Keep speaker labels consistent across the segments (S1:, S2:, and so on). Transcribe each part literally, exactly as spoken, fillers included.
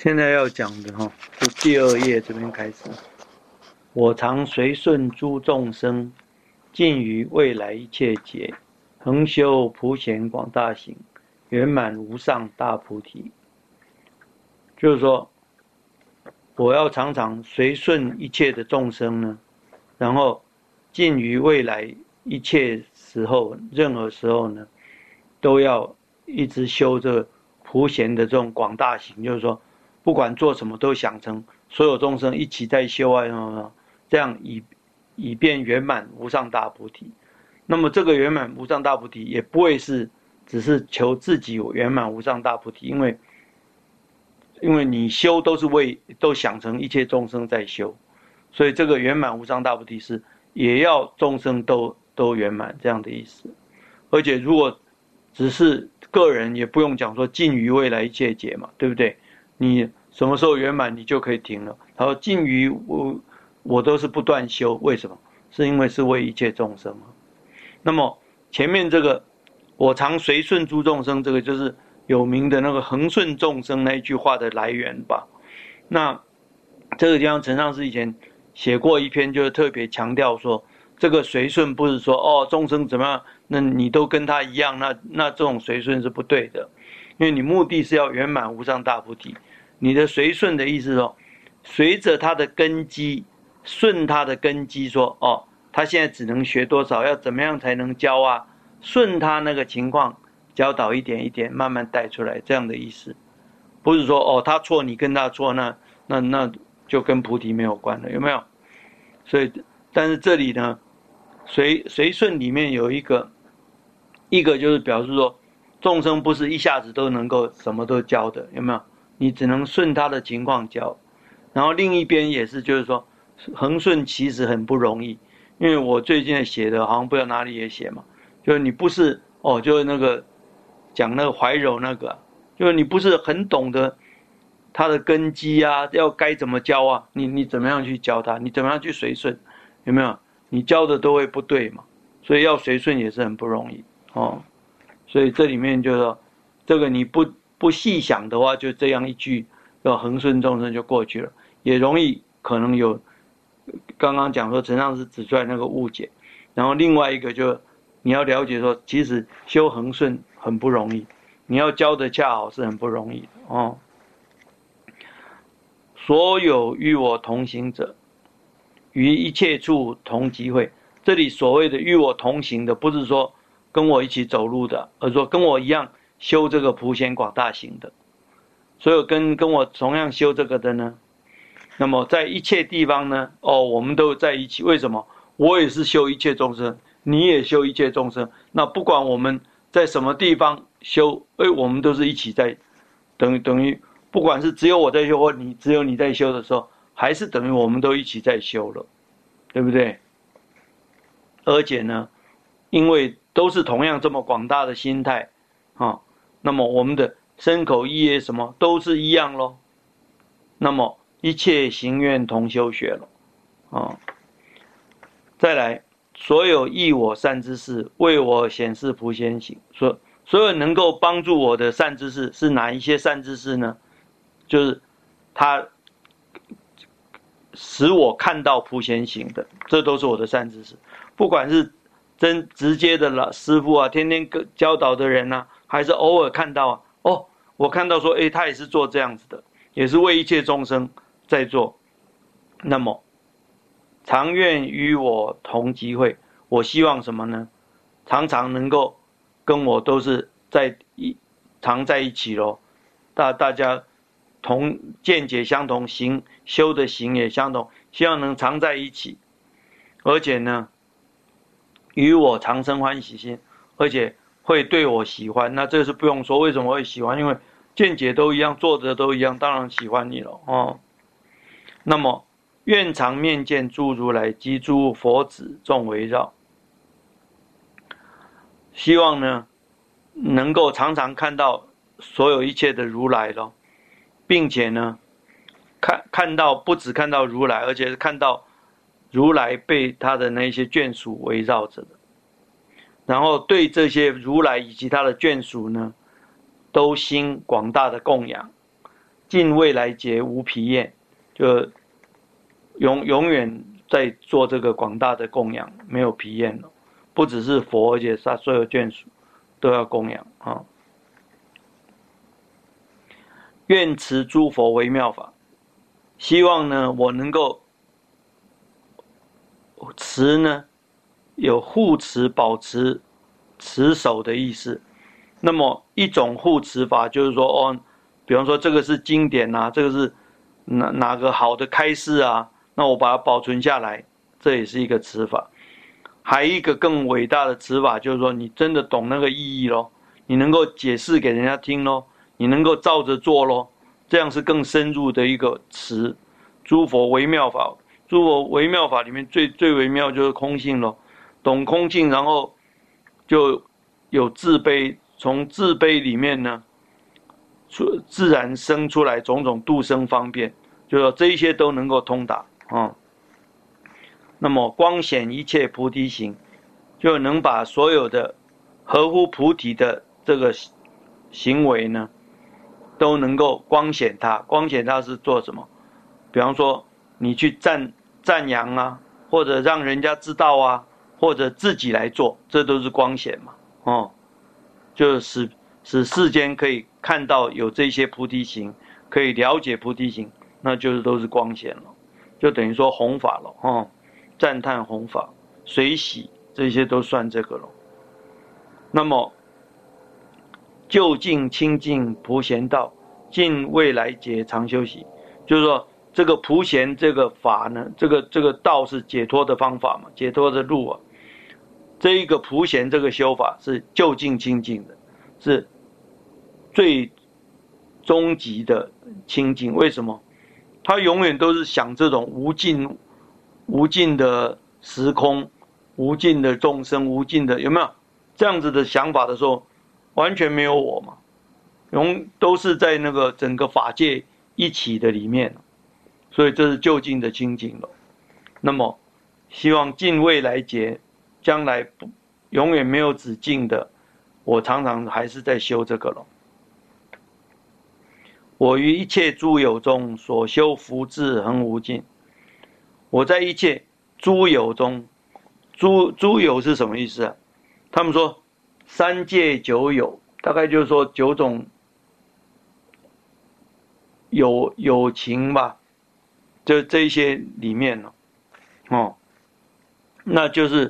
S1: 现在要讲的哈，就第二页这边开始。我常随顺诸众生，尽于未来一切劫，恒修普显广大行，圆满无上大菩提。就是说，我要常常随顺一切的众生呢，然后尽于未来一切时候，任何时候呢，都要一直修这个普显的这种广大行，就是说，不管做什么都想成所有众生一起在修啊，这样以以便圆满无上大菩提。那么这个圆满无上大菩提也不会是只是求自己圆满无上大菩提，因为因为你修都是为都想成一切众生在修，所以这个圆满无上大菩提是也要众生都都圆满这样的意思。而且如果只是个人，也不用讲说尽于未来一切劫嘛，对不对？你什么时候圆满，你就可以停了。他说尽于我我都是不断修，为什么？是因为是为一切众生啊。那么前面这个我常随顺诸众生，这个就是有名的那个恒顺众生那一句话的来源吧。那这个地方陈上师以前写过一篇，就是特别强调说，这个随顺不是说哦众生怎么样，那你都跟他一样，那那这种随顺是不对的，因为你目的是要圆满无上大菩提。你的随顺的意思说，随着他的根基，顺他的根基说，哦，他现在只能学多少，要怎么样才能教啊？顺他那个情况，教导一点一点，慢慢带出来，这样的意思。不是说哦，他错你跟他错，那那那就跟菩提没有关了，有没有？所以，但是这里呢，随随顺里面有一个，一个就是表示说，众生不是一下子都能够什么都教的，有没有？你只能顺他的情况教。然后另一边也是，就是说，恒顺其实很不容易，因为我最近写的，好像不知道哪里也写嘛，就是你不是哦，就是那个讲那个怀柔那个，就是你不是很懂得他的根基啊，要该怎么教啊，你你怎么样去教他，你怎么样去随顺，有没有？你教的都会不对嘛，所以要随顺也是很不容易哦。所以这里面就是说，这个你不不细想的话，就这样一句要恒顺众生就过去了，也容易可能有刚刚讲说陈上师指出来那个误解。然后另外一个就你要了解说，其实修恒顺很不容易，你要教的恰好是很不容易的哦。所有与我同行者，于一切处同集会。这里所谓的与我同行的，不是说跟我一起走路的，而是说跟我一样修这个普显广大行的。所有跟跟我同样修这个的呢，那么在一切地方呢，哦，我们都在一起。为什么？我也是修一切众生，你也修一切众生。那不管我们在什么地方修，哎，我们都是一起在，等于等于，不管是只有我在修，或你只有你在修的时候，还是等于我们都一起在修了，对不对？而且呢，因为都是同样这么广大的心态啊、哦，那么我们的身口意业什么都是一样咯。那么一切行愿同修学了啊、哦。再来，所有益我善知识，为我显示普显行。所所有能够帮助我的善知识是哪一些善知识呢？就是他使我看到普显行的，这都是我的善知识。不管是真直接的了师父啊，天天教导的人啊，还是偶尔看到啊，哦，我看到说，诶，他也是做这样子的，也是为一切众生在做。那么常愿与我同集会，我希望什么呢？常常能够跟我都是在一常在一起咯，大大家同见解相同，行修的行也相同，希望能常在一起，而且呢，与我常生欢喜心，而且会对我喜欢。那这是不用说，为什么会喜欢？因为见解都一样，做的都一样，当然喜欢你了哦。那么愿常面见诸如来及诸佛子众围绕，希望呢能够常常看到所有一切的如来咯，并且呢看看到不只看到如来，而且是看到如来被他的那些眷属围绕着的，然后对这些如来以及他的眷属呢，都兴广大的供养， 尽未来劫无疲厌，就永永远在做这个广大的供养，没有疲厌了。不只是佛，而且他所有眷属都要供养啊。愿持诸佛为妙法，希望呢我能够持呢有护持、保持、持守的意思。那么一种护持法就是说，哦，比方说这个是经典啊，这个是哪哪个好的开示啊，那我把它保存下来，这也是一个持法。还有一个更伟大的持法，就是说你真的懂那个意义咯，你能够解释给人家听咯，你能够照着做咯，这样是更深入的一个持。诸佛微妙法，诸佛微妙法里面最最微妙就是空性咯，懂空性，然后就有自悲，从自悲里面呢，自然生出来种种度生方便，就说这一些都能够通达啊。那么光显一切菩提行，就能把所有的合乎菩提的这个行为呢，都能够光显它。光显它是做什么？比方说你去赞赞扬啊，或者让人家知道啊，或者自己来做，这都是光显嘛。哦，就使使世间可以看到有这些菩提行，可以了解菩提行，那就是都是光显了，就等于说弘法了。哦，赞叹弘法、随喜，这些都算这个了。那么就近清净普贤道，尽未来劫常修习，就是说这个普贤这个法呢，这个这个道是解脱的方法嘛，解脱的路啊。这一个普贤这个修法是就近清净的，是最终极的清净。为什么？他永远都是想这种无尽。无尽的时空，无尽的众生，无尽的有没有这样子的想法的时候，完全没有我嘛，永都是在那个整个法界一起的里面，所以这是就近的清净了。那么希望尽未来劫，将来不永远没有止境的，我常常还是在修这个了。我于一切诸有中所修福智恒无尽。我在一切诸有中，诸诸有是什么意思啊？他们说三界九有，大概就是说九种有有情吧，就这一些里面呢，哦，那就是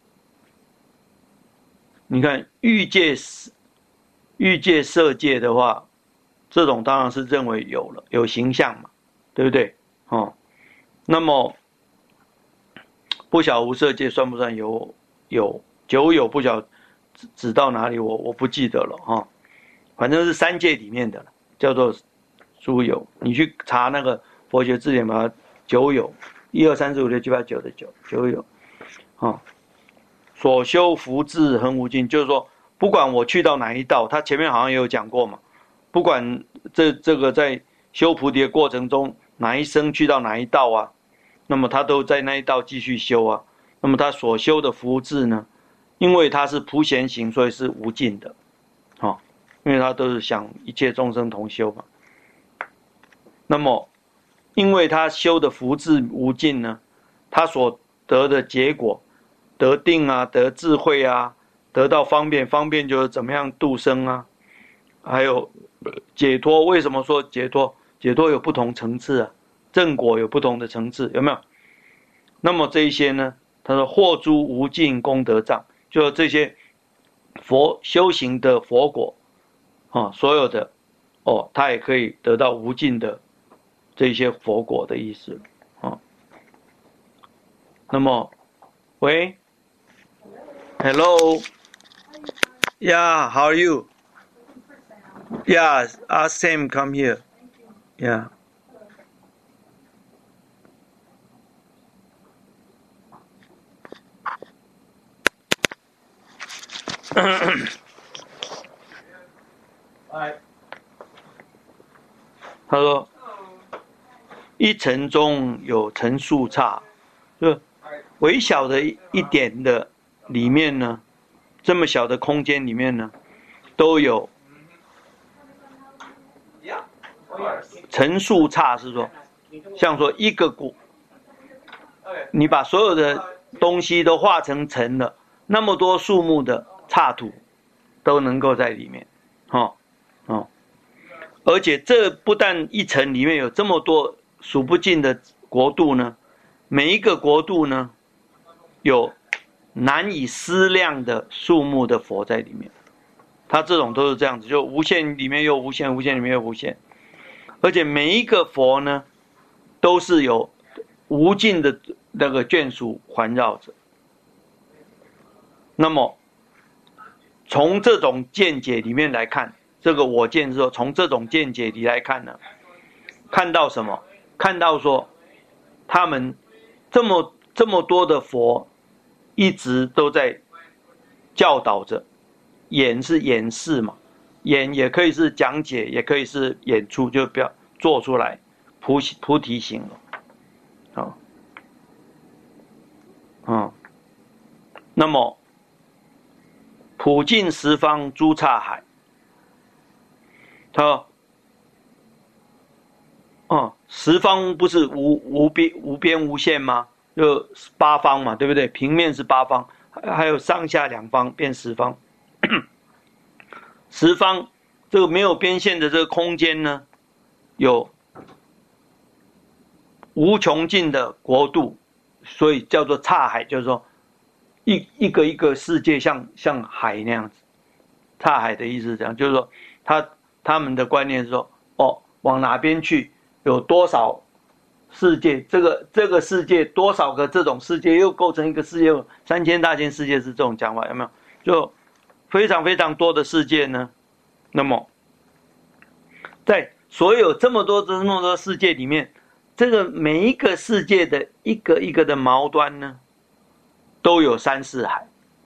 S1: 你看欲界、欲界、色界的话，这种当然是认为有了，有形象嘛，对不对？哦，那么不晓无色界算不算有？有九有不晓指指到哪里我我不记得了哈、哦，反正是三界里面的叫做诸有。你去查那个佛学字典吧，九有，一二三四五六七八九的九九有，啊、哦，所修福智恒无尽，就是说不管我去到哪一道，他前面好像也有讲过嘛，不管这这个在修菩提的过程中哪一生去到哪一道啊。那么他都在那一道继续修啊，那么他所修的福智呢，因为他是普贤行，所以是无尽的，哦，因为他都是想一切众生同修嘛。那么，因为他修的福智无尽呢，他所得的结果，得定啊，得智慧啊，得到方便，方便就是怎么样度生啊，还有解脱。为什么说解脱？解脱有不同层次啊。正果有不同的层次，有没有？那么这一些呢？他说获诸无尽功德藏，就这些佛修行的佛果啊，所有的哦，他也可以得到无尽的这些佛果的意思啊。那么，喂 ，Hello， Yeah, how are you? Yeah, ask Sam come here. Yeah. 他说一层中有层数差，就微小的一点的里面呢，这么小的空间里面呢，都有乘数刹是说，像说一个国，你把所有的东西都化成尘了，那么多数目的刹土都能够在里面，哦哦，而且这不但一层里面有这么多数不尽的国度呢，每一个国度呢，有难以思量的数目的佛在里面。它这种都是这样子，就无限里面又无限，无限里面又无限，而且每一个佛呢，都是有无尽的那个眷属环绕着。那么，从这种见解里面来看，这个我见说，从这种见解里来看呢，看到什么？看到说，他们这么这么多的佛，一直都在教导着。演是演示嘛，演也可以是讲解，也可以是演出，就不要做出来，菩菩提行了，啊，嗯，那么普尽十方诸刹海，他说，嗯，十方不是无无边无边无限吗？就八方嘛，对不对？平面是八方，还有上下两方变十方。十方这个没有边线的这个空间呢，有无穷尽的国度，所以叫做刹海，就是说一一个一个世界像像海那样子。刹海的意思是这样，就是说他他们的观念是说，哦，往哪边去有多少世界，这个这个世界多少个这种世界又构成一个世界，三千大千世界是这种讲法，有没有？就非常非常多的世界呢，那么在所有这么多这么多世界里面，这个每一个世界的一个一个的毛端呢，都有三四海，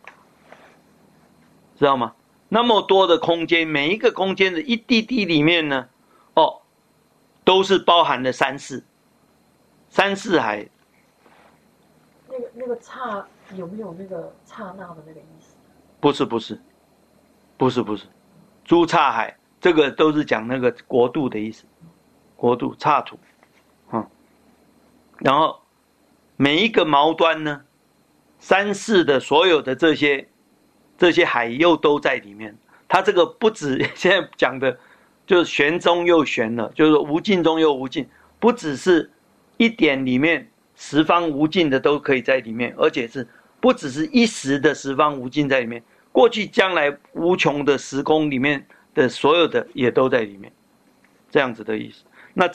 S1: 知道吗？那么多的空间，每一个空间的一滴滴里面呢，哦，都是包含了三世，三四海。
S2: 那个那个刹有没有那个刹那的那个意思？
S1: 不是不是。不是不是，诸刹海这个都是讲那个国度的意思，国度刹土，嗯，然后每一个毛端呢，三世的所有的这些这些海又都在里面。它这个不止现在讲的，就是玄中又玄了，就是无尽中又无尽，不只是一点里面十方无尽的都可以在里面，而且是不只是一时的十方无尽在里面。过去将来无穷的时空里面的所有的也都在里面，这样子的意思。